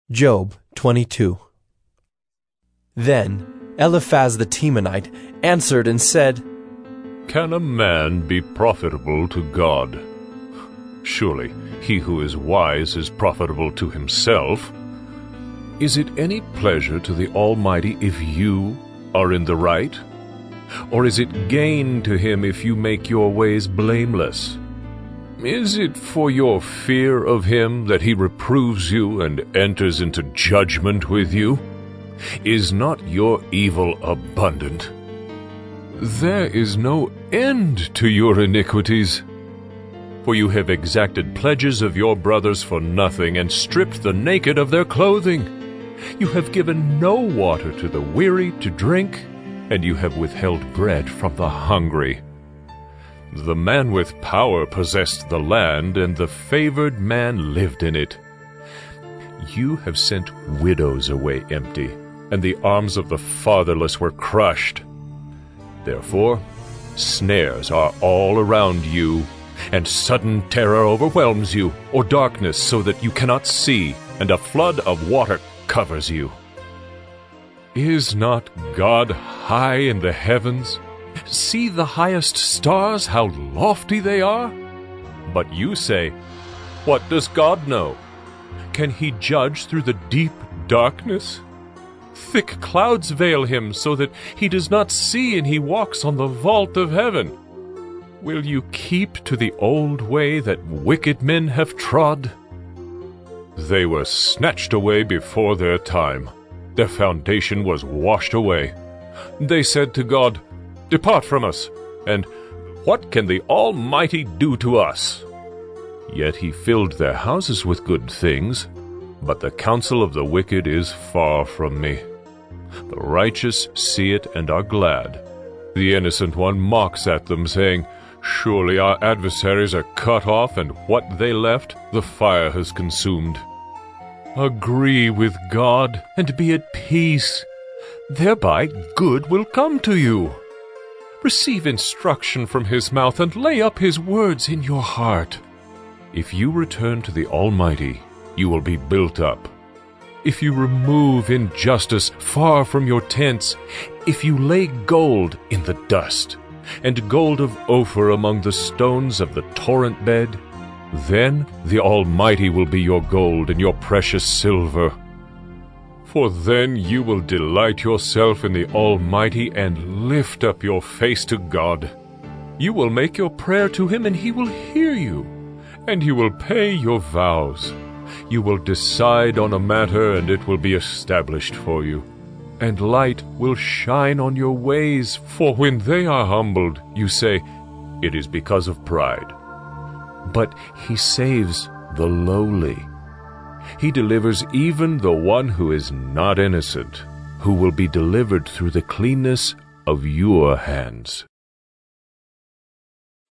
Job 22. Then Eliphaz the Temanite answered and said, Can a man be profitable to God? Surely he who is wise is profitable to himself. Is it any pleasure to the Almighty if you are in the right? Or is it gain to him if you make your ways blameless? Is it for your fear of him that he reproves you and enters into judgment with you? Is not your evil abundant? There is no end to your iniquities. For you have exacted pledges of your brothers for nothing, and stripped the naked of their clothing. You have given no water to the weary to drink, and you have withheld bread from the hungry. The man with power possessed the land, and the favored man lived in it. You have sent widows away empty, and the arms of the fatherless were crushed. Therefore, snares are all around you, and sudden terror overwhelms you, or darkness so that you cannot see, and a flood of water covers you. Is not God high in the heavens? See the highest stars, how lofty they are? But you say, What does God know? Can he judge through the deep darkness? Thick clouds veil him so that he does not see, and he walks on the vault of heaven. Will you keep to the old way that wicked men have trod? They were snatched away before their time. Their foundation was washed away. They said to God, Depart from us, and what can the Almighty do to us? Yet he filled their houses with good things, but the counsel of the wicked is far from me. The righteous see it and are glad. The innocent one mocks at them, saying, Surely our adversaries are cut off, and what they left the fire has consumed. Agree with God, and be at peace. Thereby good will come to you. Receive instruction from his mouth, and lay up his words in your heart. If you return to the Almighty, you will be built up. If you remove injustice far from your tents, if you lay gold in the dust, and gold of Ophir among the stones of the torrent bed, then the Almighty will be your gold and your precious silver. For then you will delight yourself in the Almighty and lift up your face to God. You will make your prayer to him, and he will hear you, and you will pay your vows. You will decide on a matter, and it will be established for you. And light will shine on your ways, for when they are humbled, you say, It is because of pride. But he saves the lowly. He delivers even the one who is not innocent, who will be delivered through the cleanness of your hands.